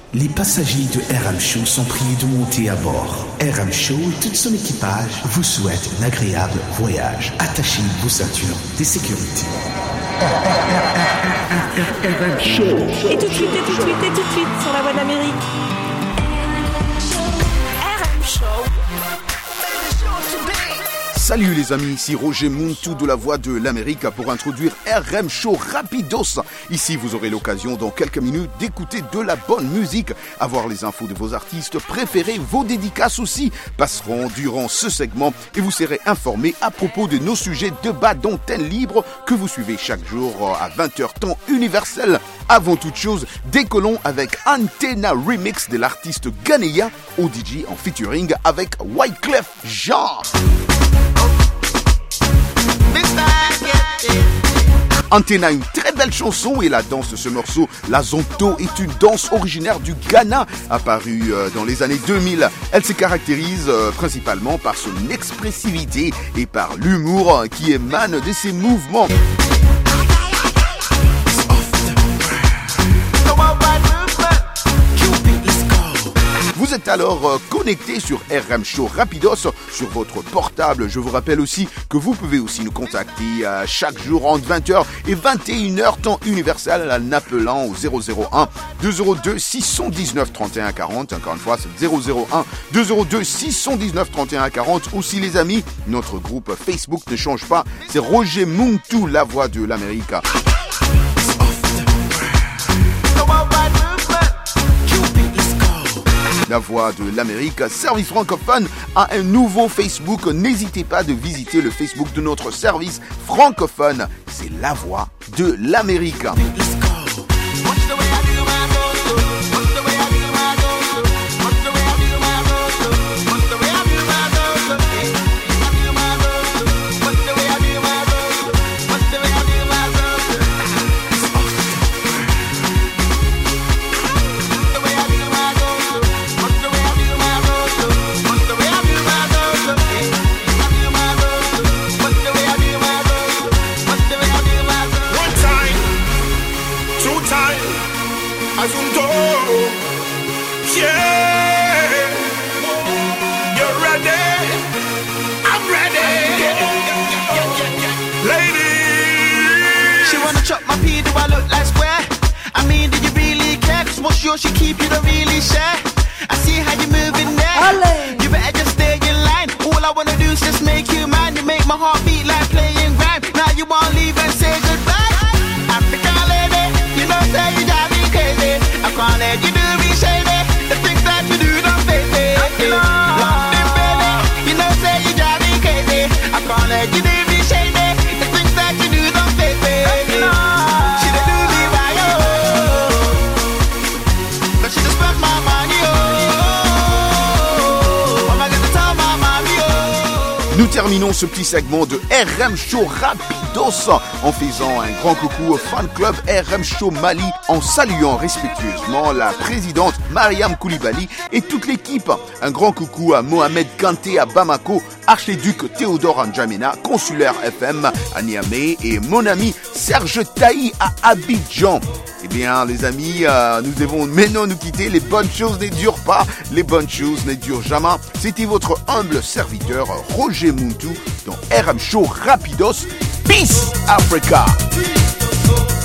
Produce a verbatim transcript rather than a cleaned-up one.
Les passagers de R M Show sont priés de monter à bord. R M Show et tout son équipage vous souhaitent un agréable voyage. Attachez vos ceintures de sécurité. R M Show. Et tout de suite, et tout de suite, et tout de suite sur la voie d'Amérique. R M Show. Salut les amis, ici Roger Muntu de la Voix de l'Amérique pour introduire R M Show Rapidos. Ici, vous aurez l'occasion dans quelques minutes d'écouter de la bonne musique, avoir les infos de vos artistes préférés, vos dédicaces aussi passeront durant ce segment et vous serez informés à propos de nos sujets de bas d'antenne libre que vous suivez chaque jour à vingt heures temps universel. Avant toute chose, décollons avec Antenna Remix de l'artiste ghanéen au D J en featuring avec Wyclef Jean. Antenna, une très belle chanson et la danse de ce morceau, la Zonto, est une danse originaire du Ghana, apparue euh, dans les années deux mille. Elle se caractérise euh, principalement par son expressivité et par l'humour qui émane de ses mouvements. Vous êtes alors euh, connecté sur R M Show Rapidos sur votre portable. Je vous rappelle aussi que vous pouvez aussi nous contacter euh, chaque jour entre vingt heures et vingt et une heures temps universel en appelant au zéro zéro un deux zéro deux six un neuf trente et un quarante. Encore une fois, c'est zéro zéro un deux zéro deux six un neuf trente et un quarante. Aussi les amis, notre groupe Facebook ne change pas. C'est Roger Muntu, la voix de l'Amérique. La Voix de l'Amérique, service francophone, a un nouveau Facebook. N'hésitez pas de visiter le Facebook de notre service francophone. C'est La Voix de l'Amérique. She keep you don't really share. I see how you moving there. Ale. You better just stay in line. All I wanna do is just make you mine. You make my heart beat like playing rhyme. Now you won't leave and say goodbye. African lady, you know say you drive me crazy. I can't let you do me shady. The things that you do don't face me. London baby, you know say you drive me crazy. I can't let you do me shady. The things that you do don't face me. She done do me right, oh. Nous terminons ce petit segment de R M Show Rapidos en faisant un grand coucou au fan club R M Show Mali en saluant respectueusement la présidente Mariam Koulibaly et toute l'équipe. Un grand coucou à Mohamed Kanté à Bamako, archiduc Théodore N'Djamena, consulaire F M à Niamey et mon ami Serge Taï à Abidjan. Eh bien, les amis, euh, nous devons maintenant nous quitter. Les bonnes choses ne durent pas. Les bonnes choses ne durent jamais. C'était votre humble serviteur, Roger Muntu, dans R M Show Rapidos. Peace, Africa!